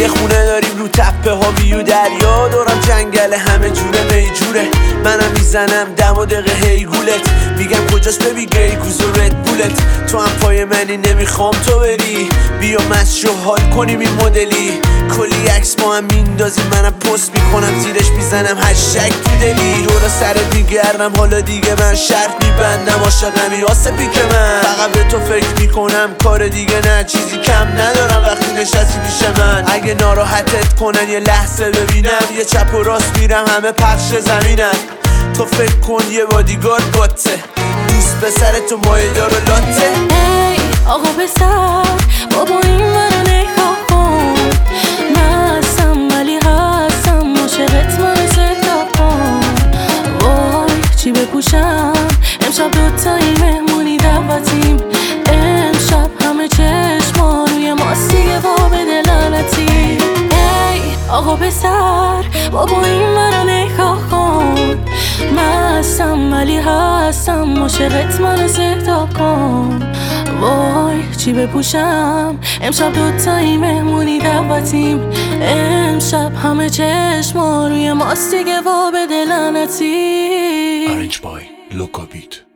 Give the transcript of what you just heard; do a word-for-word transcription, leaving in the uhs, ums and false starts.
یه خونه داریم رو تپه ها ویو دریا، دورم جنگل همه جوره میجوره. منم میزنم دم و دقیقه هی گولت، میگم کجاست ببی گی گوز و رد بولت. تو هم پای منی نمیخوام تو بری، بیا مشو حال کنیم این مدلی. کلی عکس با هم میندازیم منم پست میکنم زیرش میزنم هشتگ تو دلی. دور سرت میگردم حالا دیگه من شرط میبندم عاشقمی واسه پیک من. فقط به تو فکر میکنم کار دیگه نه، چیزی کم ندارم وقتی نشستی پیش من. اگه ناراحتت کنن یه لحظه ببینم، یه چپ و راست میرم همه پخش زمینن. تو فکر کن یه بادیگارد باته، دوست پسر تو مایه دار و لاته. ای آقا پسر بابا این منو نگاه کن، مستم ولی هستم عاشقت منو ستاب کن. وای چی بپوشم امشب دوتایی مهمونی دعوتیم، امشب همه چشما روی ماست دیگه وا بده لعنتی. ای آقا پسر بابا این منو نگاه کن، مستم ولی هستم عاشقت منو ستاب کن. وای چی بپوشم امشب دوتایی مهمونی دعوتیم، امشب همه چشما روی ماست دیگه وا بده لعنتی. Orange Boy, Loco Beat.